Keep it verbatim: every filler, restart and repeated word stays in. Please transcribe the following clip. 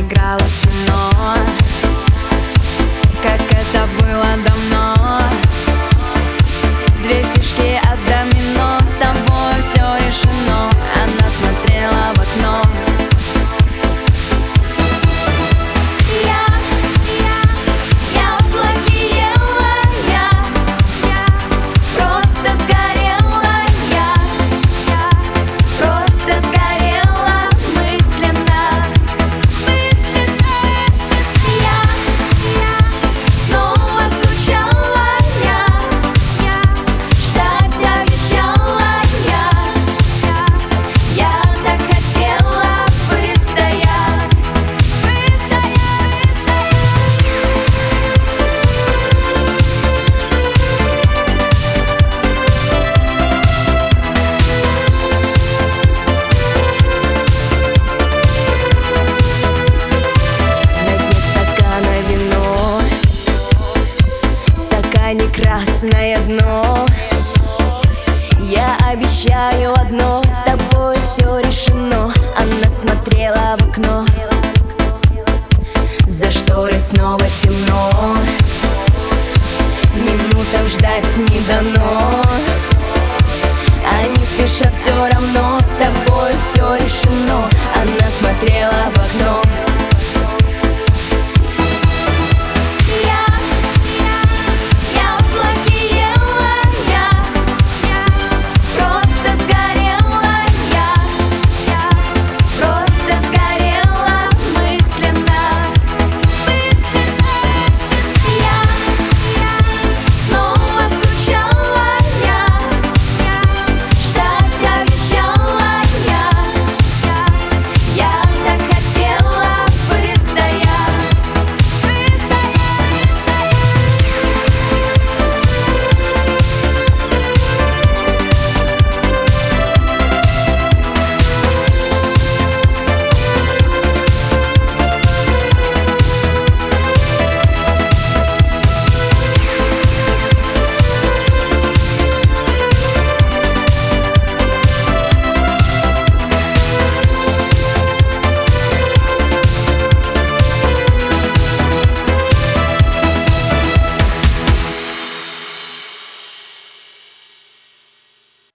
играла в кино, как это было давно. Две фишки от домино, с тобой все решено. Она смотрела в окно. Не красное дно. Я обещаю одно, с тобой все решено. Она смотрела в окно. За шторой снова темно. Минутам ждать не дано. Они спешат все равно. С тобой все решено. Она смотрела в окно.